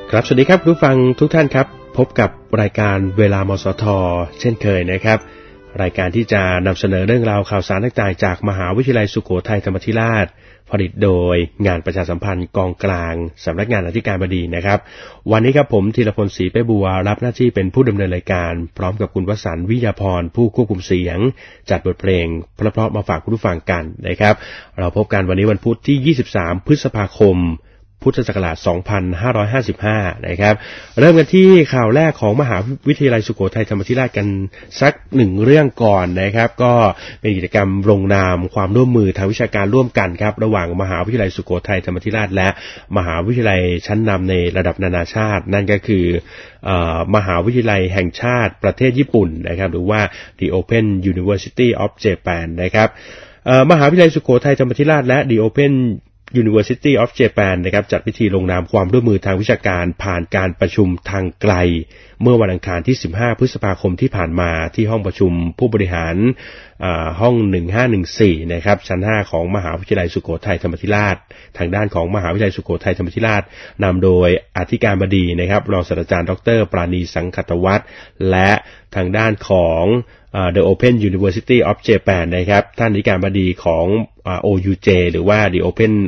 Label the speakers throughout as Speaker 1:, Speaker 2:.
Speaker 1: ครับสวัสดีครับผู้ฟังทุกท่านครับพบกับรายการเวลามสท.เช่นเคยนะครับรายการที่จะนำเสนอเรื่องราวข่าวสารต่างๆจากมหาวิทยาลัยสุโขทัยธรรมาธิราชผลิตโดยงานประชาสัมพันธ์กองกลางสำนักงานอธิการบดีนะครับวันนี้ครับผมธีรพลศรีเป้บัวรับหน้าที่เป็นผู้ดำเนินรายการพร้อมกับคุณวสันต์วิยาพรผู้ควบคุมเสียงจัดบทเพลงเพราะๆมาฝากคุณผู้ฟังกันนะครับเราพบกันวันนี้วันพุธที่23พฤษภาคมพุทธศักราช 2555 นะครับเริ่มกันที่ข่าวแรกของมหาวิทยาลัยสุโขทัยธรรมาธิราชกันสักหนึ่งเรื่องก่อนนะครับก็เป็นกิจกรรมลงนามความร่วมมือทางวิชาการร่วมกันครับระหว่างมหาวิทยาลัยสุโขทัยธรรมาธิราชและมหาวิทยาลัยชั้นนำในระดับนานาชาตินั่นก็คือมหาวิทยาลัยแห่งชาติประเทศญี่ปุ่นนะครับหรือว่า The Open University of Japan นะครับมหาวิทยาลัยสุโขทัยธรรมาธิราชและ The Open University of Japan นะครับจัดพิธีลงนามความร่วมมือทางวิชาการผ่านการประชุมทางไกลเมื่อวันอังคารที่15พฤษภาคมที่ผ่านมาที่ห้องประชุมผู้บริหารห้อง1514นะครับชั้น5ของมหาวิทยาลัยสุโขทัยธรรมาธิราชทางด้านของมหาวิทยาลัยสุโขทัยธรรมาธิราชนำโดยอธิการบดีนะครับรองศาสตราจารย์ดร.ปราณีสังคตวัฒน์และทางด้านของThe Open University of Japan นะครับท่านอธิการบดีของOUJ หรือว่า The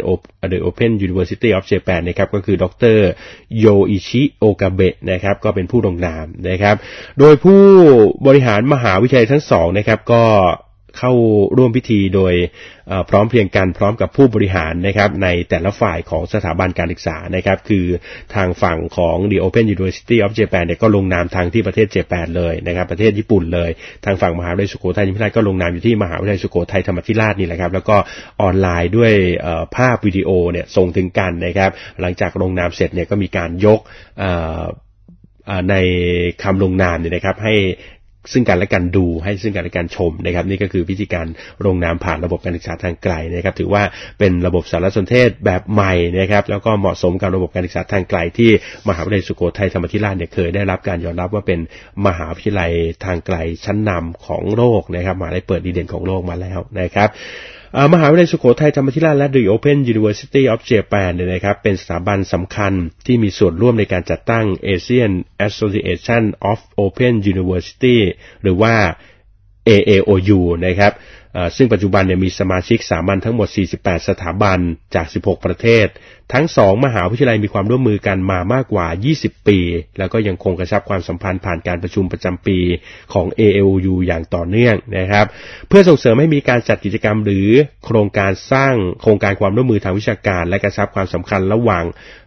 Speaker 1: Open University of Japan นะครับก็คือดร.โยอิชิโอกาเบะนะครับก็เป็นผู้ลงนามนะครับโดยผู้บริหารมหาวิทยาลัยทั้งสองนะครับก็เข้าร่วมพิธีโดยพร้อมเพรียงกันพร้อมกับผู้บริหารนะครับในแต่ละฝ่ายของสถาบันการศึกษานะครับคือทางฝั่งของ The Open University of Japan เนี่ยก็ลงนามทางที่ประเทศเจแปนเลยนะครับประเทศญี่ปุ่นเลยทางฝั่งมหาวิทยาลัยสุโขทัยธรรมาธิราชก็ลงนามอยู่ที่มหาวิทยาลัยสุโขทัยธรรมาธิราชนี่แหละครับแล้วก็ออนไลน์ด้วยภาพวิดีโอเนี่ยส่งถึงกันนะครับหลังจากลงนามเสร็จเนี่ยก็มีการยกในคำลงนามเนี่ยนะครับให้ซึ่งกันและกันดูให้ซึ่งกันและกันชมนะครับนี่ก็คือวิธีการลงนามผ่านระบบการศึกษาทางไกลนะครับถือว่าเป็นระบบสารสนเทศแบบใหม่นะครับแล้วก็เหมาะสมกับระบบการศึกษาทางไกลที่มหาวิทยาลัยสุโขทัยธรรมาธิราชเนี่ยเคยได้รับการยอมรับว่าเป็นมหาวิทยาลัยทางไกลชั้นนำของโลกนะครับมหาวิทยาลัยเปิดดีเด่นของโลกมาแล้วนะครับมหาวิทยาลัยสุโขทัยธรรมาธิราชและ The Open University of Japan เนี่ยนะครับเป็นสถาบันสำคัญที่มีส่วนร่วมในการจัดตั้ง Asian Association of Open University หรือว่า AAOU นะครับซึ่งปัจจุบันเนี่ยมีสมาชิกสามัญทั้งหมด48สถาบันจาก16ประเทศทั้ง2มหาวิทยาลัยมีความร่วมมือกันมามากกว่า20ปีแล้วก็ยังคงกระชับความสัมพันธ์ผ่านการประชุมประจำปีของ AAOU อย่างต่อเนื่องนะครับเพื่อส่งเสริมให้มีการจัดกิจกรรมหรือโครงการสร้างโครงการความร่วมมือทางวิชาการและกระชับความสำคัญระหว่าง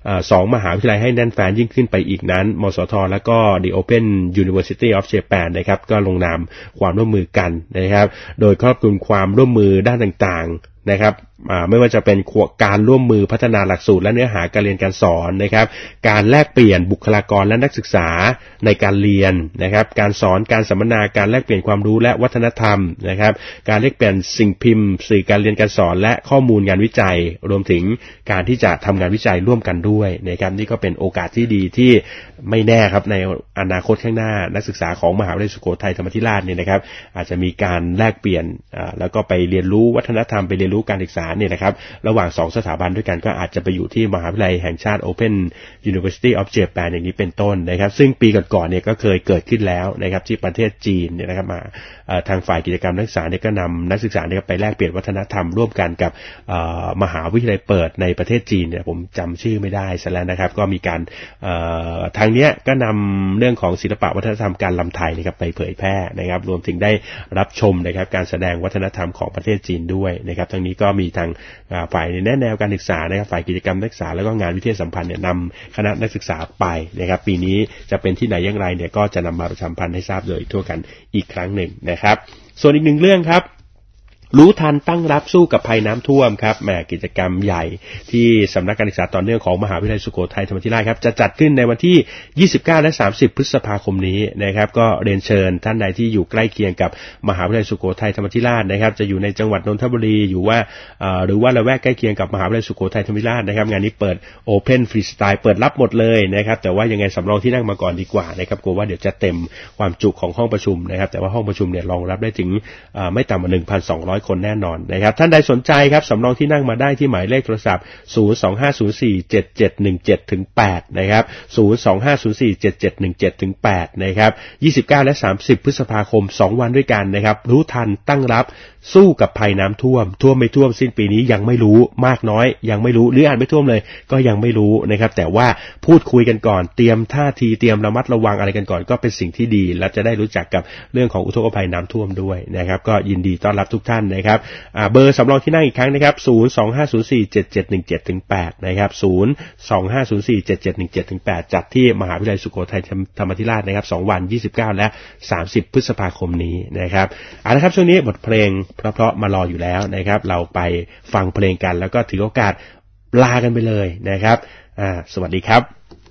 Speaker 1: 2มหาวิทยาลัยให้แน่นแฟ้นยิ่งขึ้นไปอีกนั้นมสท.และก็ The Open University of Japan นะครับก็ลงนามความร่วมมือกันนะครับโดยครอบคลุมความร่วมมือด้านต่างๆนะครับไม่ว่าจะเป็นการร่วมมือพัฒนาหลักสูตรและเนื้อหาการเรียนการสอนนะครับการแลกเปลี่ยนบุคลากรและนักศึกษาในการเรียนนะครับการสอนการสัมมนาการแลกเปลี่ยนความรู้และวัฒนธรรมนะครับการแลกเปลี่ยนสิ่งพิมพ์สื่อการเรียนการสอนและข้อมูลงานวิจัยรวมถึงการที่จะทำงานวิจัยร่วมกันด้วยนะครับนี่ก็เป็นโอกาสที่ดีที่ไม่แน่ครับในอนาคตข้างหน้านักศึกษาของมหาวิทยาลัยสุโขทัยธรรมาธิราชเนี่ยนะครับอาจจะมีการแลกเปลี่ยนแล้วก็ไปเรียนรู้วัฒนธรรมไปเรียนรู้การศึกษาเนี่ยนะครับระหว่าง2สถาบันด้วยกันก็อาจจะไปอยู่ที่มหาวิทยาลัยแห่งชาติ Open University of Japan อย่างนี้เป็นต้นนะครับซึ่งปีก่อนๆเนี่ยก็เคยเกิดขึ้นแล้วนะครับที่ประเทศจีนเนี่ยนะครับมาทางฝ่ายกิจกรรมนักศึกษาเนี่ยก็นำนักศึกษาเนี่ยไปแลกเปลี่ยนวัฒนธรรมร่วมกันกับมหาวิทยาลัยเปิดในประเทศจีนเนี่ยผมจำชื่อไม่ได้ซะแล้วนะครับก็มีการทางเนี้ยก็นำเรื่องของศิลปะวัฒนธรรมการรำไทยนะครับไปเผยแพร่นะครับรวมถึงได้รับชมนะครับการแสดงวัฒนธรรมของประเทศจีนด้วยนะครับทั้งนี้ก็มีทางฝ่ายแนวการศึกษานะครับฝ่ายกิจกรรมนักศึกษาแล้วก็งานวิทยาสัมพันธ์เนี่ยนำคณะนักศึกษาไปนะครับปีนี้จะเป็นที่ไหนอย่างไรเนี่ยก็จะนำมาประชาสัมพันธ์ให้ทราบโดยทั่วกันอีกครั้งหนึ่งนะครับส่วนอีกหนึ่งเรื่องครับรู้ทันตั้งรับสู้กับภัยน้ำท่วมครับแหมกิจกรรมใหญ่ที่สำนักการศึกษาต่อเนื่องของมหาวิทยาลัยสุโขทัยธรรมาธิราชครับจะจัดขึ้นในวันที่29และ30พฤษภาคมนี้นะครับก็เรียนเชิญท่านใดที่อยู่ใกล้เคียงกับมหาวิทยาลัยสุโขทัยธรรมาธิราชนะครับจะอยู่ในจังหวัดนนทบุรีอยู่ว่าหรือว่าละแวกใกล้เคียงกับมหาวิทยาลัยสุโขทัยธรรมาธิราชนะครับงานนี้เปิด Open Freestyle เปิดรับหมดเลยนะครับแต่ว่ายังไงสำรองที่นั่งมาก่อนดีกว่านะครับกลัวว่าเดี๋ยวจะเต็มความจุของห้องประชุมนะครับแต่ว่าห้องประชุมเนี่ยรองรับได้ถึงไม่ต่ำกว่า 1,200 คนแน่นอนนะครับท่านใดสนใจครับสำรองที่นั่งมาได้ที่หมายเลขโทรศัพท์025047717-8นะครับ025047717-8นะครับ29และ30พฤษภาคม2วันด้วยกันนะครับรู้ทันตั้งรับสู้กับภัยน้ำท่วมไม่ท่วมสิ้นปีนี้ยังไม่รู้มากน้อยยังไม่รู้หรืออาจไม่ท่วมเลยก็ยังไม่รู้นะครับแต่ว่าพูดคุยกันก่อนเตรียมท่าทีเตรียมระมัดระวังอะไรกันก่อนก็เป็นสิ่งที่ดีและจะได้รู้จักกับเรื่องของอุทกภัยน้ำท่วมด้วยนะครับก็ยินดีต้อนรับทุกท่านนะครับเบอร์สำรองที่นั่งอีกครั้งนะครับ025047717-8นะครับ025047717-8จัดที่มหาวิทยาลัยสุโขทัยธรรมาธิราชนะครับ2วัน29และ30พฤษภาคมนี้นะครับละครับช่วงนี้บทเพลงเพราะๆมารออยู่แล้วนะครับเราไปฟังเพลงกันแล้วก็ถือโอกาสลากันไปเลยนะครับสวัสดีครับ